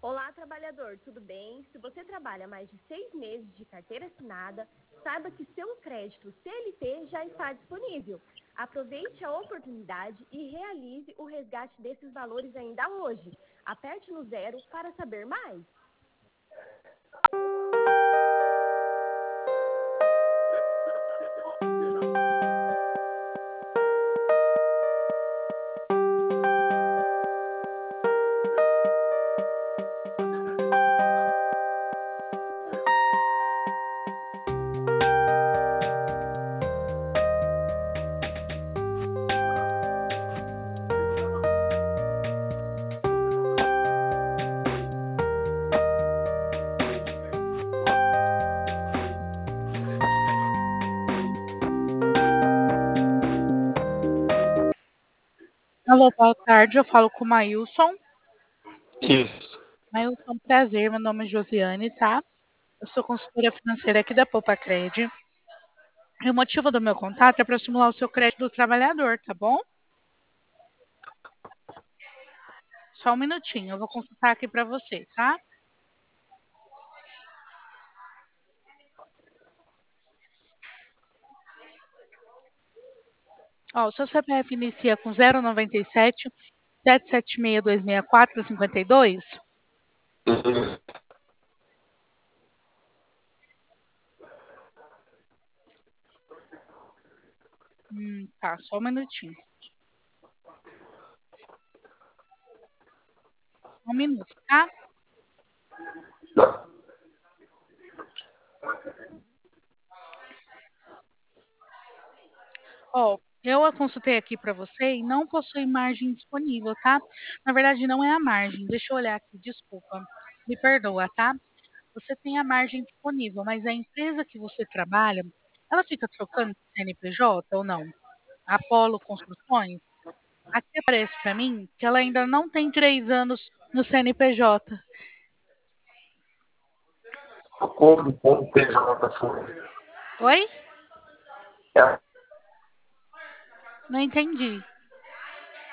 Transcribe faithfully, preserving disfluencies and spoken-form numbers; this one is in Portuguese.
Olá, trabalhador, tudo bem? Se você trabalha mais de seis meses de carteira assinada, saiba que seu crédito C L T já está disponível. Aproveite a oportunidade e realize o resgate desses valores ainda hoje. Aperte no zero para saber mais. Alô, boa tarde. Eu falo com o Maílson. Isso. Maílson, prazer. Meu nome é Josiane, tá? Eu sou consultora financeira aqui da Poupa-Cred. E o motivo do meu contato é para estimular o seu crédito do trabalhador, tá bom? Só um minutinho, eu vou consultar aqui para você, tá? Ó, o seu C P F inicia com zero nove sete, sete sete seis, dois seis quatro, cinco dois? Uhum. Hum, tá, só um minutinho. Um minuto, tá? Ó, eu a consultei aqui para você e não possui margem disponível, tá? Na verdade, não é a margem. Deixa eu olhar aqui, desculpa. Me perdoa, tá? Você tem a margem disponível, mas a empresa que você trabalha, ela fica trocando de C N P J ou não? Apolo Construções? Aqui aparece para mim que ela ainda não tem três anos no C N P J. Acordo com o P J foi. Oi? É, Não entendi.